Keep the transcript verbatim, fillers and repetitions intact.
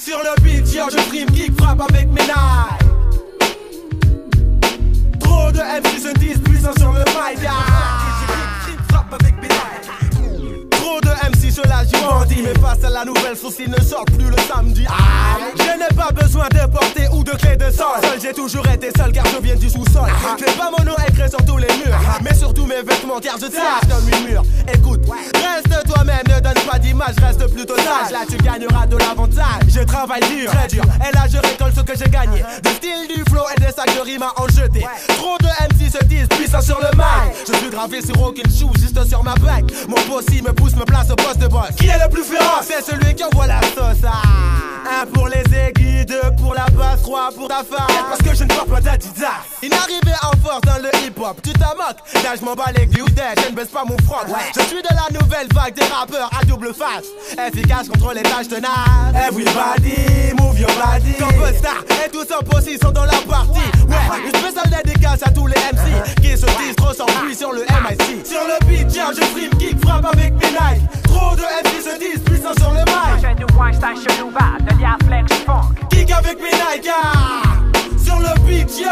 Sur le beat, yo, je frime, kick, frappe avec mes nailles. Trop de M C se disent puissants sur le mic. Frappe avec mes nailles. Trop de M C se lâchent du bandit. Mais face à la nouvelle sauce, ils ne sortent plus le samedi. Je n'ai pas besoin de porter ou de clé de sol. Seul, j'ai toujours été seul car je viens du sous-sol. Je n'ai pas mon nom écrit sur tous les murs, mais surtout mes vêtements car je tâche comme une mur. Écoute, reste toi-même, ne donne pas d'image, reste plutôt sage. Là tu gagneras de l'avantage. Je travaille dur, très dur, et là je récolte ce que j'ai gagné. Du style, du flow et des sacs de rimes à en jeter. Trop de M C se disent puissants sur le mic. Je suis gravé sur aucune chou, juste sur ma bague. Mon bossi me pousse, me place au poste de boss. Qui est le plus féroce? C'est celui qui envoie la sauce. Ah. Un pour les aiguilles, deux pour la basse, trois pour ta femme. Parce que je ne porte pas d'Adidas. Une arrivée en force dans le hip-hop, tu t'en moques. Là je m'en bats les couilles, je ne baisse pas mon froc. Je suis de la nouvelle vague des rappeurs à double face. Efficace contre les tâches tenaces. Everybody, move your body. Comme Star et tous en poste sont dans la partie. Ouais, une spéciale dédicace à tous les M C qui se disent trop sans pluie sur le M I C. Sur le beat, tiens, je frime, kick, frappe avec mes Nike. Trop de M C se disent puissants sur le mic. J'ai du Weinstein chelou bas, de l'Ia Flex Funk. Kick avec mes Nike. Sur le beat, yo.